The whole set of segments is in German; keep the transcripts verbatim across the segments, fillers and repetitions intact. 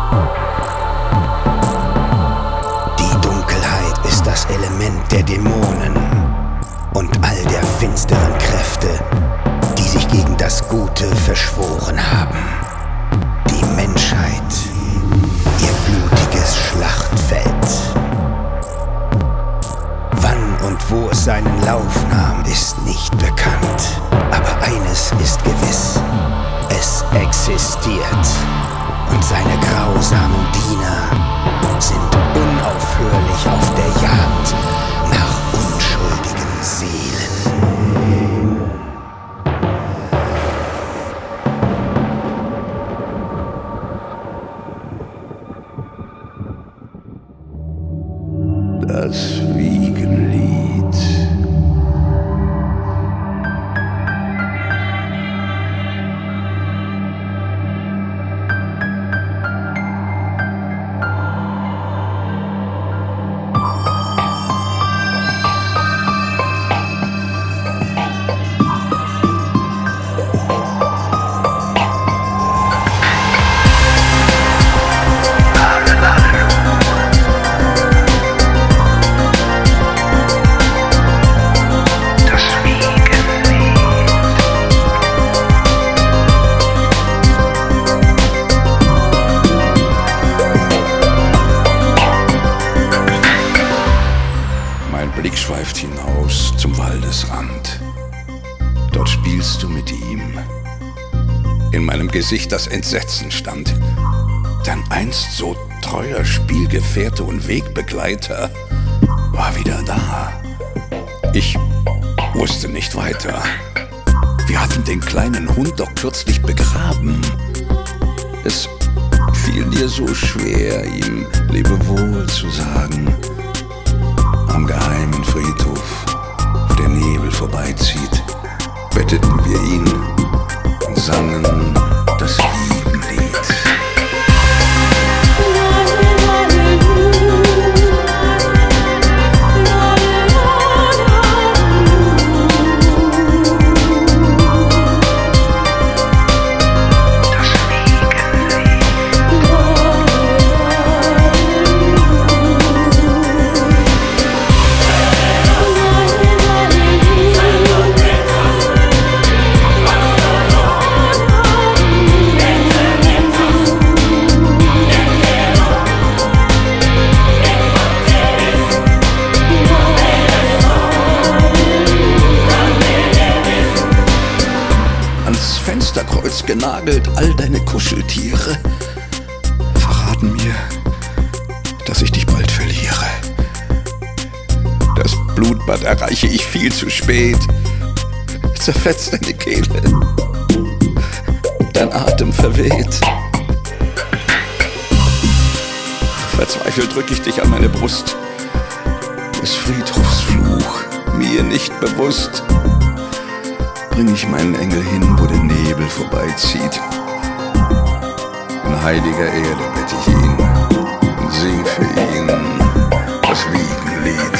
Die Dunkelheit ist das Element der Dämonen und all der finsteren Kräfte, die sich gegen das Gute verschworen haben. Die Menschheit, ihr blutiges Schlachtfeld. Wann und wo es seinen Lauf nahm, ist nicht bekannt. Aber eines ist gewiss: es existiert. Und seine grausamen Diener sind unaufhörlich auf der Jagd nach unschuldigen Seelen. Das Wiegenlied. Blick schweift hinaus zum Waldesrand. Dort spielst du mit ihm. In meinem Gesicht das Entsetzen stand. Dein einst so treuer Spielgefährte und Wegbegleiter war wieder da. Ich wusste nicht weiter. Wir hatten den kleinen Hund doch kürzlich begraben. Es fiel dir so schwer, ihm Lebewohl zu sagen. Am geheimen Friedhof, wo der Nebel vorbeizieht, betteten wir ihn und sangen das Wiegenlied. Fensterkreuz genagelt, all deine Kuscheltiere verraten mir, dass ich dich bald verliere. Das Blutbad erreiche ich viel zu spät. Zerfetzt deine Kehle, dein Atem verweht. Verzweifelt drück ich dich an meine Brust, des Friedhofs Fluch mir nicht bewusst. Bring ich meinen Engel hin, wo der Nebel vorbeizieht. In heiliger Erde bett ich ihn und sing für ihn das Wiegenlied.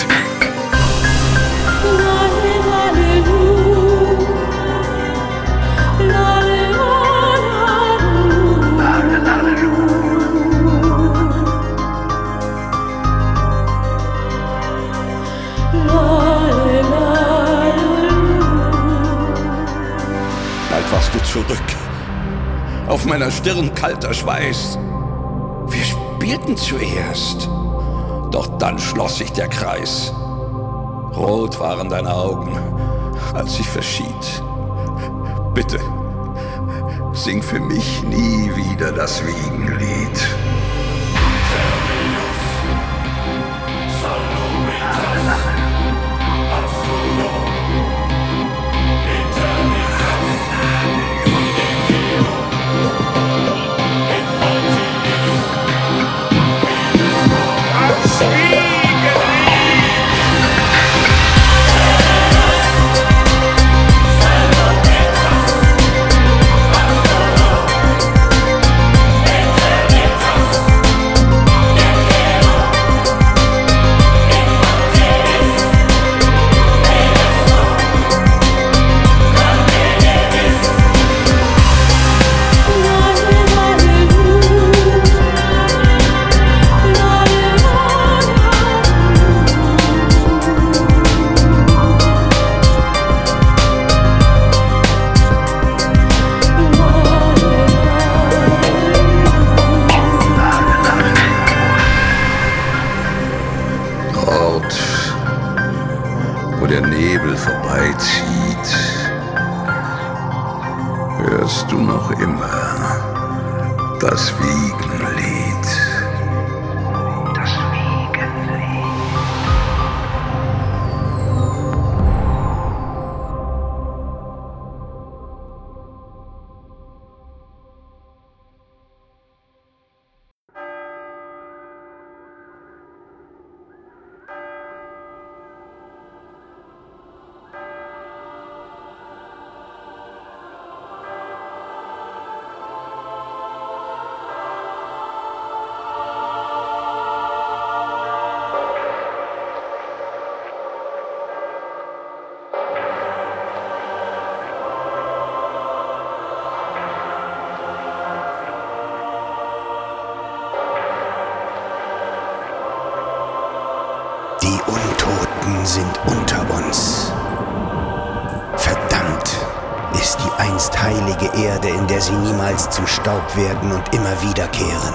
Bald warst du zurück, auf meiner Stirn kalter Schweiß. Wir spielten zuerst, doch dann schloss sich der Kreis. Rot waren deine Augen, als ich verschied. Bitte, sing für mich nie wieder das Wiegenlied. Eternity. Toten sind unter uns. Verdammt ist die einst heilige Erde, in der sie niemals zu Staub werden und immer wiederkehren.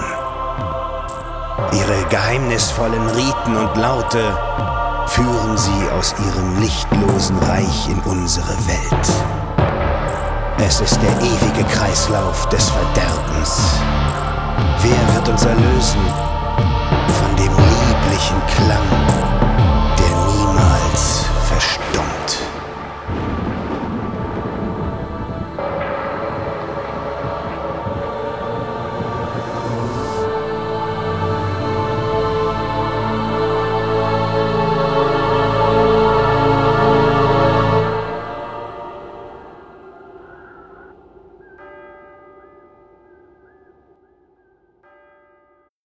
Ihre geheimnisvollen Riten und Laute führen sie aus ihrem lichtlosen Reich in unsere Welt. Es ist der ewige Kreislauf des Verderbens. Wer wird uns erlösen von dem lieblichen Klang, der niemals verstummt?